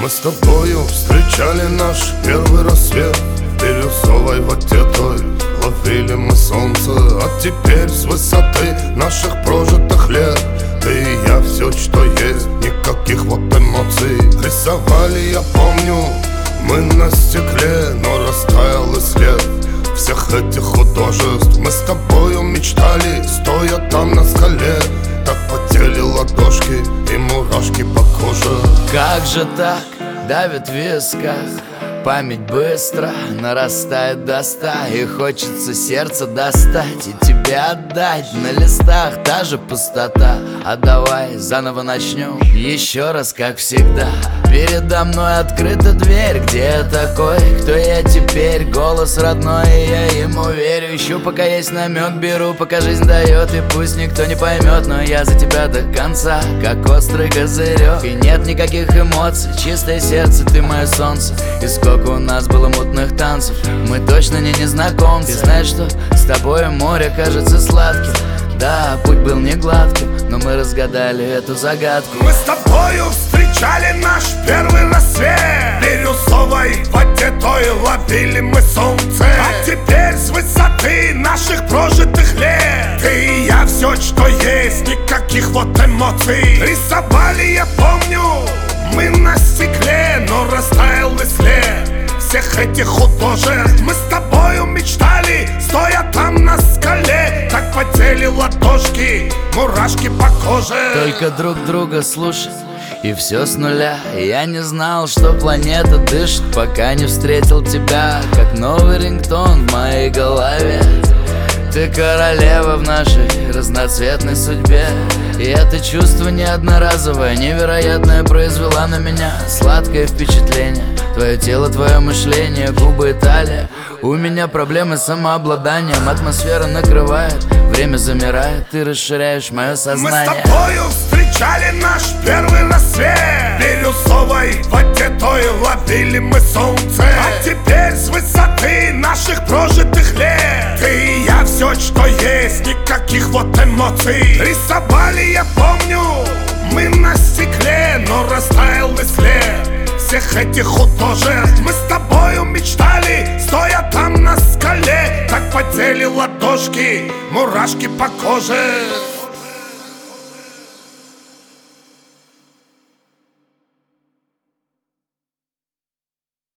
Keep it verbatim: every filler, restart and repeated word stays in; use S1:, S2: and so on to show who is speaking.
S1: Мы с тобою встречали наш первый рассвет. В бирюзовой воде той ловили мы солнце. А теперь с высоты наших прожитых лет ты и я, все, что есть, никаких вот эмоций. Рисовали, я помню, мы на стекле, но растаял и след всех этих художеств. Мы с тобою мечтали, стоя там на скале. Так потели ладошки и мурашки по коже.
S2: Как же так, давит в висках, память быстро нарастает до ста. И хочется сердце достать и тебе отдать. На листах та же пустота. А давай заново начнем еще раз, как всегда. Передо мной открыта дверь. Где я такой, кто я теперь? Голос родной, и я ему верю. Ищу, пока есть намек, беру, пока жизнь дает. И пусть никто не поймет, но я за тебя до конца, как острый козырек. И нет никаких эмоций, чистое сердце, ты мое солнце. И сколько у нас было мутных танцев, мы точно не незнакомцы. Ты знаешь, что с тобой море кажется сладким. Да, путь был не гладким, но мы разгадали эту загадку.
S1: Мы с тобою встречали наш первый рассвет. В бирюзовой воде той ловили мы солнце. А теперь с высоты наших прожитых лет ты и я, все, что есть, никаких вот эмоций. Рисовали, я помню, мы на стекле, но растаял и след всех этих художеств. Мы с тобою мечтали, стоя там на скале. Так потели ладошки, мурашки по коже.
S2: Только друг друга слушать, и все с нуля. Я не знал, что планета дышит, пока не встретил тебя, как новый рингтон в моей голове. Ты королева в нашей разноцветной судьбе. И это чувство не одноразовое, невероятное, произвела на меня сладкое впечатление. Твое тело, твое мышление, губы и талия. У меня проблемы с самообладанием. Атмосфера накрывает, время замирает, ты расширяешь мое сознание.
S1: Мы с тобою встречали наш первый рассвет. В бирюзовой воде той ловили мы солнце. А теперь с высоты наших прожитых лет ты и я, все, что есть, никаких вот эмоций. Рисовали, я помню, мы на стекле, но растаял и след всех этих художеств. Мы с тобою мечтали, стоя там на скале. Так потели ладошки, мурашки по коже.